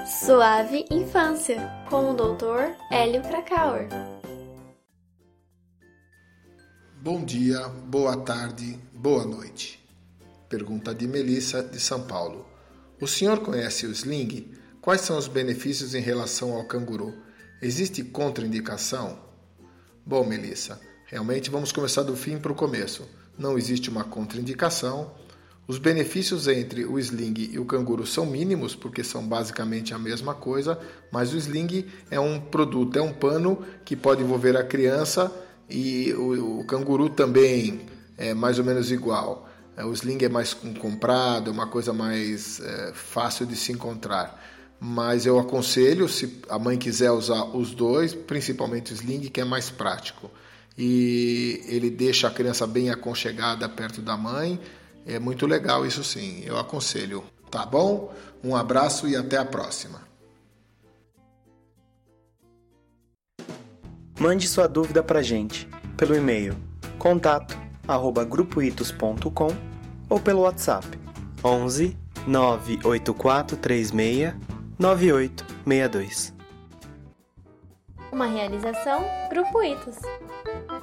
Suave Infância, com o Dr. Hélio Krakauer. Bom dia, boa tarde, boa noite. Pergunta de Melissa, de São Paulo. O senhor conhece o sling? Quais são os benefícios em relação ao canguru? Existe contraindicação? Bom, Melissa, realmente vamos começar do fim para o começo. Não existe uma contraindicação. Os benefícios entre o sling e o canguru são mínimos, porque são basicamente a mesma coisa, mas o sling é um produto, é um pano que pode envolver a criança e o canguru também é mais ou menos igual. O sling é mais comprado, é uma coisa mais fácil de se encontrar. Mas eu aconselho, se a mãe quiser usar os dois, principalmente o sling, que é mais prático. E ele deixa a criança bem aconchegada perto da mãe. É muito legal isso sim, eu aconselho. Tá bom? Um abraço e até a próxima. Mande sua dúvida pra gente pelo e-mail contato@grupoitos.com ou pelo WhatsApp 11 98436 9862. Uma realização Grupo Itos.